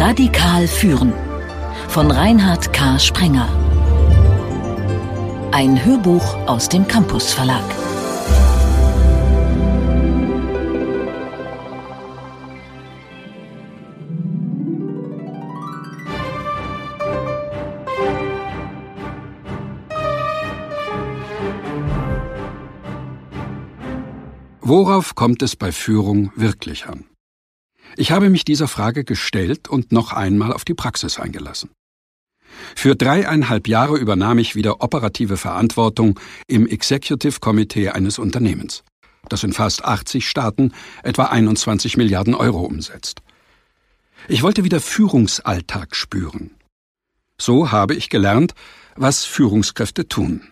Radikal führen von Reinhard K. Sprenger. Ein Hörbuch aus dem Campus Verlag. Worauf kommt es bei Führung wirklich an? Ich habe mich dieser Frage gestellt und noch einmal auf die Praxis eingelassen. Für 3,5 Jahre übernahm ich wieder operative Verantwortung im Executive Committee eines Unternehmens, das in fast 80 Staaten etwa 21 Milliarden Euro umsetzt. Ich wollte wieder Führungsalltag spüren. So habe ich gelernt, was Führungskräfte tun.